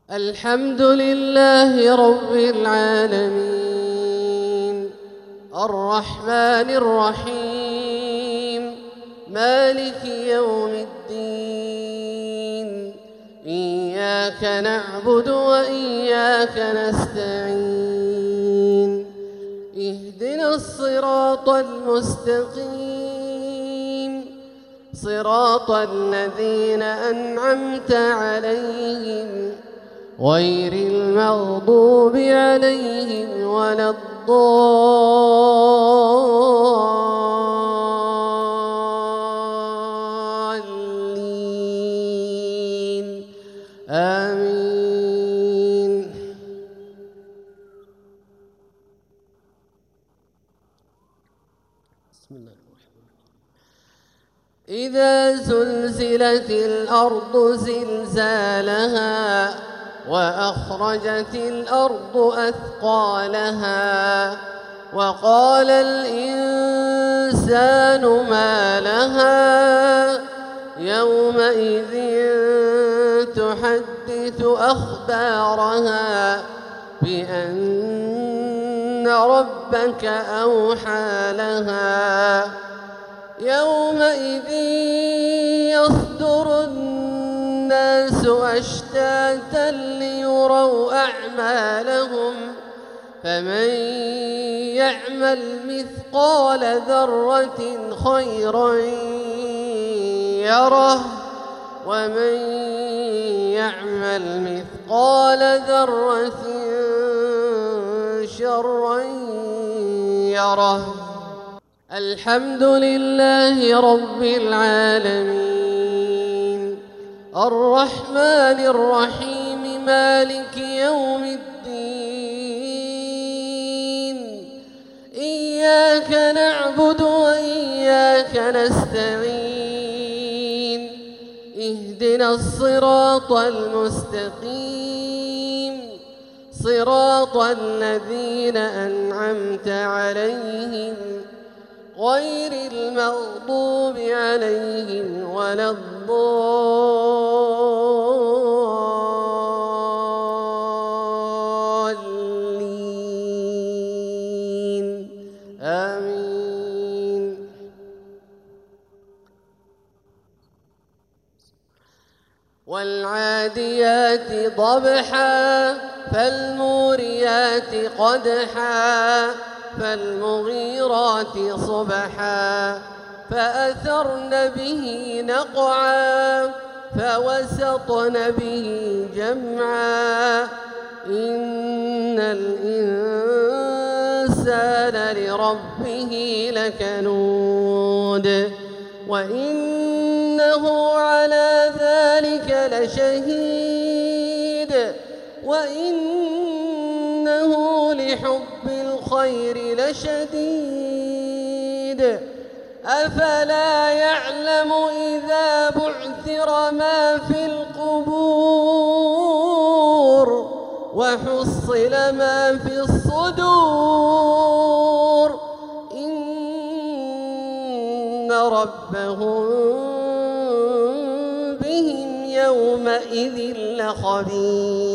الحمد لله رب العالمين الرحمن الرحيم مالك يوم الدين إياك نعبد وإياك نستعين اهدنا الصراط المستقيم صراط الذين أنعمت عليهم غير المغضوب عليهم ولا الضالين آمين. بسم الله الرحمن الرحيم. إذا زلزلت الأرض زلزالها وأخرجت الأرض أثقالها وقال الإنسان ما لها يومئذ تحدث أخبارها بأن ربك أوحى لها يومئذ يصدر الناس أشتاتا ليروا أعمالهم فمن يعمل مثقال ذرة خيرا يره ومن يعمل مثقال ذرة شرا يره. الحمد لله رب العالمين الرحمن الرحيم مالك يوم الدين إياك نعبد وإياك نستعين اهدنا الصراط المستقيم صراط الذين أنعمت عليهم غير المغضوب عليهم ولا الضالين آمين. والعاديات ضبحا فالموريات قدحا فالمغيرات صبحا فأثرن به نقعا فوسطن به جمعا إن الإنسان لربه لكنود وإنه على ذلك لشهيد وإنه لحب الخير لشديد أفلا يعلم إذا بعثر ما في القبور وحصل ما في الصدور إن ربهم بهم يومئذ لخبير.